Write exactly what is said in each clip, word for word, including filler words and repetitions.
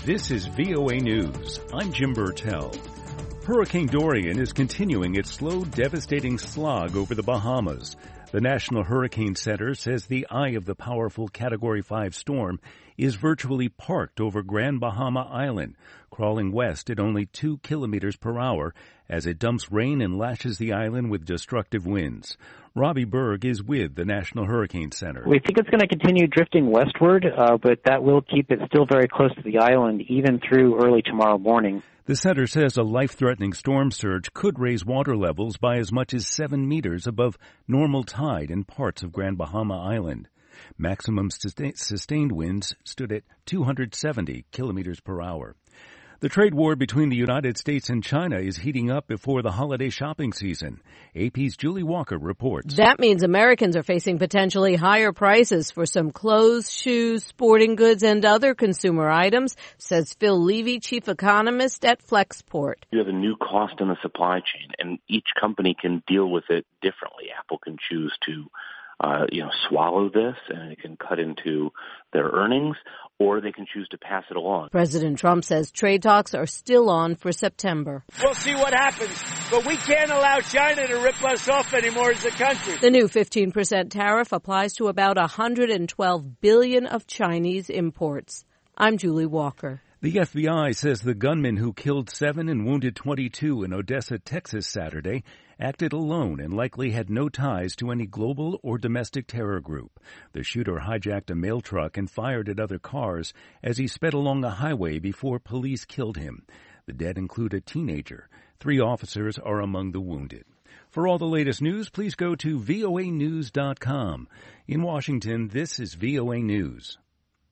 This is V O A News. I'm Jim Burtell. Hurricane Dorian is continuing its slow, devastating slog over the Bahamas. The National Hurricane Center says the eye of the powerful Category five storm is virtually parked over Grand Bahama Island, crawling west at only two kilometers per hour as it dumps rain and lashes the island with destructive winds. Robbie Berg is with the National Hurricane Center. We think it's going to continue drifting westward, uh, but that will keep it still very close to the island, even through early tomorrow morning. The center says a life-threatening storm surge could raise water levels by as much as seven meters above normal tide in parts of Grand Bahama Island. Maximum sustained winds stood at two hundred seventy kilometers per hour. The trade war between the United States and China is heating up before the holiday shopping season. A P's Julie Walker reports. That means Americans are facing potentially higher prices for some clothes, shoes, sporting goods, and other consumer items, says Phil Levy, chief economist at Flexport. You have a new cost in the supply chain, and each company can deal with it differently. Apple can choose to Uh, you know, swallow this, and it can cut into their earnings, or they can choose to pass it along. President Trump says trade talks are still on for September. We'll see what happens, but we can't allow China to rip us off anymore as a country. The new fifteen percent tariff applies to about one hundred twelve billion dollars of Chinese imports. I'm Julie Walker. The F B I says the gunman who killed seven and wounded twenty-two in Odessa, Texas Saturday acted alone and likely had no ties to any global or domestic terror group. The shooter hijacked a mail truck and fired at other cars as he sped along a highway before police killed him. The dead include a teenager. Three officers are among the wounded. For all the latest news, please go to V O A news dot com. In Washington, this is V O A News.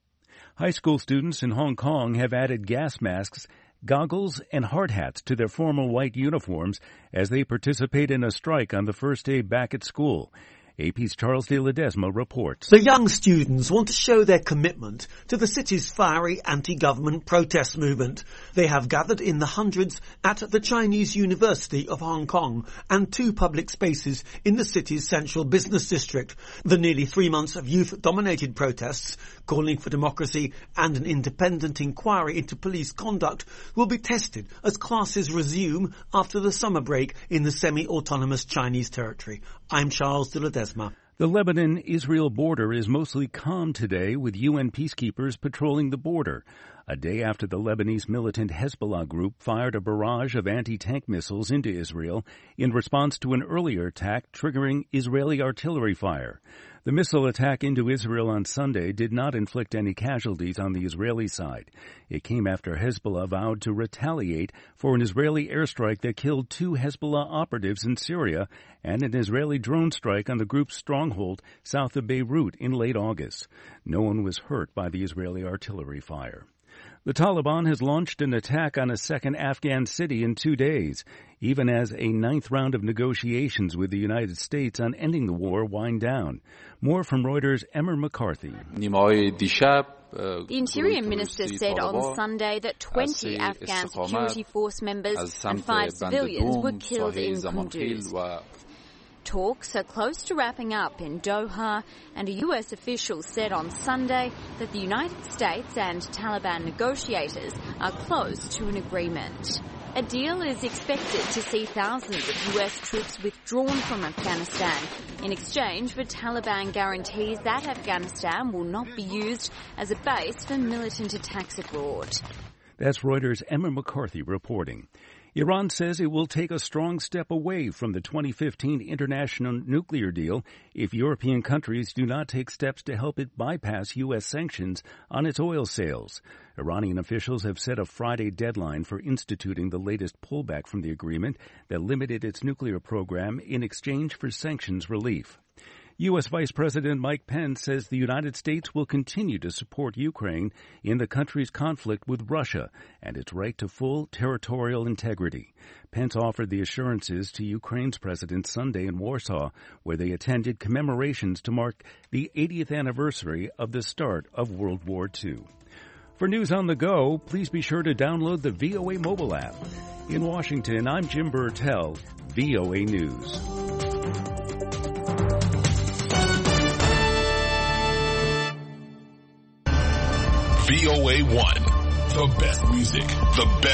High school students in Hong Kong have added gas masks, goggles, and hard hats to their formal white uniforms as they participate in a strike on the first day back at school. A P's Charles de Ledesma reports. The young students want to show their commitment to the city's fiery anti-government protest movement. They have gathered in the hundreds at the Chinese University of Hong Kong and two public spaces in the city's central business district. The nearly three months of youth-dominated protests calling for democracy and an independent inquiry into police conduct will be tested as classes resume after the summer break in the semi-autonomous Chinese territory. I'm Charles de Ledesma. The Lebanon-Israel border is mostly calm today, with U N peacekeepers patrolling the border. A day after the Lebanese militant Hezbollah group fired a barrage of anti-tank missiles into Israel in response to an earlier attack triggering Israeli artillery fire. The missile attack into Israel on Sunday did not inflict any casualties on the Israeli side. It came after Hezbollah vowed to retaliate for an Israeli airstrike that killed two Hezbollah operatives in Syria and an Israeli drone strike on the group's stronghold south of Beirut in late August. No one was hurt by the Israeli artillery fire. The Taliban has launched an attack on a second Afghan city in two days, even as a ninth round of negotiations with the United States on ending the war wind down. More from Reuters' Emmer McCarthy. The Interior Minister said on Sunday that twenty Afghan security force members and five civilians were killed in Kunduz. Talks are close to wrapping up in Doha, and a U S official said on Sunday that the United States and Taliban negotiators are close to an agreement. A deal is expected to see thousands of U S troops withdrawn from Afghanistan in exchange for Taliban guarantees that Afghanistan will not be used as a base for militant attacks abroad. That's Reuters' Emma McCarthy reporting. Iran says it will take a strong step away from the twenty fifteen international nuclear deal if European countries do not take steps to help it bypass U S sanctions on its oil sales. Iranian officials have set a Friday deadline for instituting the latest pullback from the agreement that limited its nuclear program in exchange for sanctions relief. U S. Vice President Mike Pence says the United States will continue to support Ukraine in the country's conflict with Russia and its right to full territorial integrity. Pence offered the assurances to Ukraine's president Sunday in Warsaw, where they attended commemorations to mark the eightieth anniversary of the start of World War Two. For news on the go, please be sure to download the V O A mobile app. In Washington, I'm Jim Burtell, V O A News. V O A one, The best music, the best